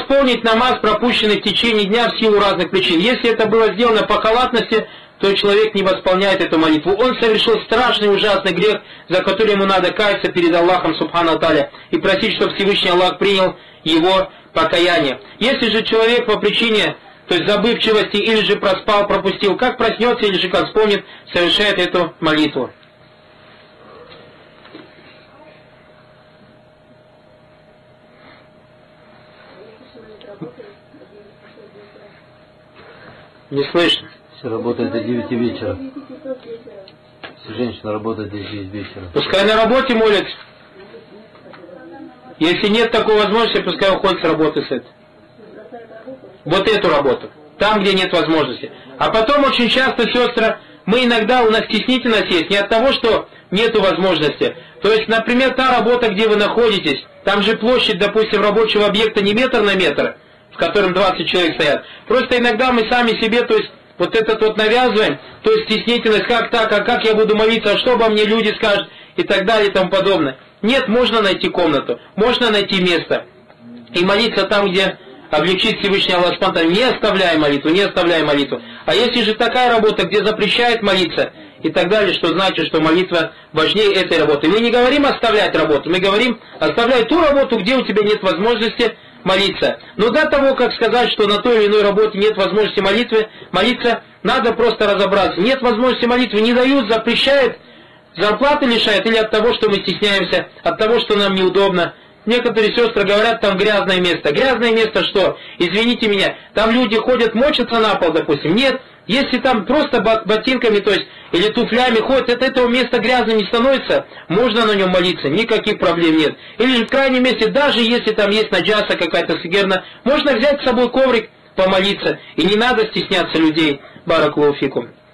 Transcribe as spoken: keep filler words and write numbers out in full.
восполнить намаз, пропущенный в течение дня в силу разных причин. Если это было сделано по халатности, то человек не восполняет эту молитву. Он совершил страшный ужасный грех, за который ему надо каяться перед Аллахом Субхану Тааля и просить, чтобы Всевышний Аллах принял его покаяние. Если же человек по причине, то есть забывчивости, или же проспал, пропустил, как проснется, или же как вспомнит, совершает эту молитву. Не слышно. Все работает до девяти вечера. Женщина работает до девяти вечера. Пускай на работе молится. Если нет такой возможности, пускай уходит с работы с этой. Вот эту работу. Там, где нет возможности. А потом очень часто, сестры, мы иногда, у нас стеснительность есть не от того, что нету возможности. То есть, например, та работа, где вы находитесь, там же площадь, допустим, рабочего объекта не метр на метр, в котором двадцать человек стоят. Просто иногда мы сами себе, то есть, вот этот вот навязываем, то есть стеснительность, как так, а как я буду молиться, а что обо мне люди скажут, и так далее, и тому подобное. Нет, можно найти комнату, можно найти место, и молиться там, где облегчит Всевышний Аллах Субхану, не оставляя молитву, не оставляя молитву. А если же такая работа, где запрещает молиться, и так далее, что значит, что молитва важнее этой работы. Мы не говорим оставлять работу, мы говорим оставлять ту работу, где у тебя нет возможности молиться. Но до того, как сказать, что на той или иной работе нет возможности молитвы, молиться, надо просто разобраться. Нет возможности молитвы, не дают, запрещают, зарплаты лишают, или от того, что мы стесняемся, от того, что нам неудобно. Некоторые сестры говорят, там грязное место. Грязное место что? Извините меня, там люди ходят, мочатся на пол, допустим. Нет, если там просто ботинками, то есть, или туфлями ходят, от этого места грязным не становится, можно на нем молиться, никаких проблем нет. Или в крайнем месте, даже если там есть наджаса какая-то сигерна, можно взять с собой коврик, помолиться, и не надо стесняться людей. Баракаллаху фикум.